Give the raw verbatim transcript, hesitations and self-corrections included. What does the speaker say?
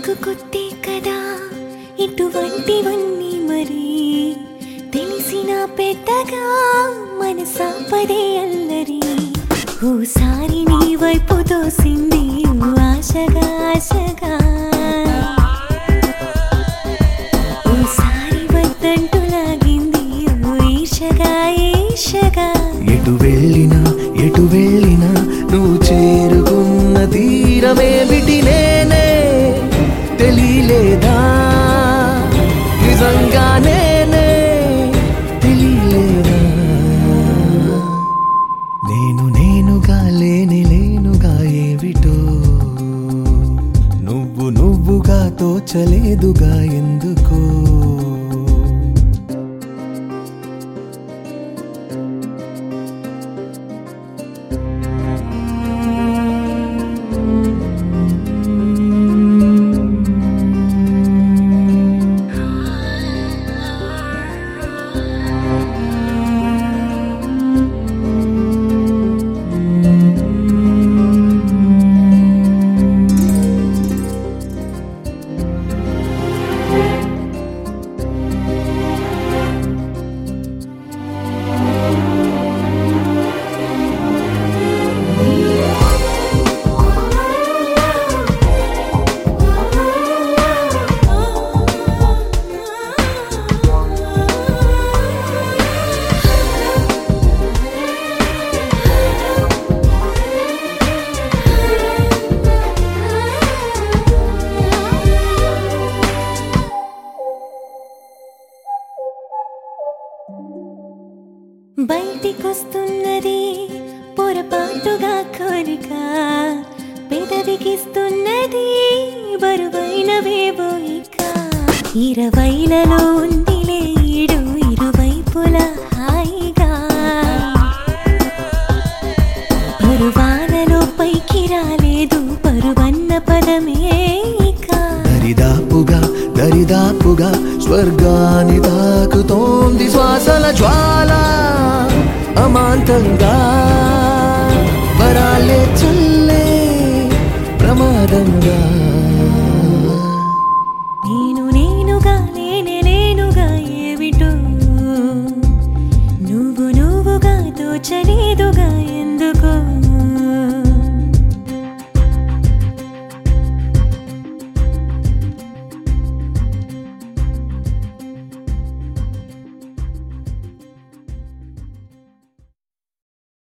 నాకు కొత్తే కదా ఇటువంటివన్నీ మరి తెలిసిన పెద్దగా మనసాపదే అల్లరి ఓసారి నీ వైపు తోసింది ఆశగా ఆశగా ఓసారి వద్దంటూ లాగింది ఈశగా ఈశగా ఎటు వెళ్ళినా ఎటు వెళ్ళినా నువ్వు చేరుకున్న తీరమేమిటి నేనే తెలియలేదా నిజంగా నేనే తెలియలేదా నేను నేనుగా లేని లేనుగా ఏవిటో నువ్వు నువ్వుగా తోచలేదుగా ఎందుకో బయటికొస్తున్నది పొరపాటుగా కోరిక పెదవికిస్తున్నది బరువైనవేవో ఇక ఇరవైలలో ఉందిలే ఈడు ఇరువైపుల హాయిగా పరువాలలో పైకి రాలేదు పరువన్న పదమే ఇక దరిదాపుగా దరిదాపుగా స్వర్గాన్ని తాకుతోంది శ్వాసల జ్వాల అమాంతంగా వరాలే చల్లే ప్రమాదంగా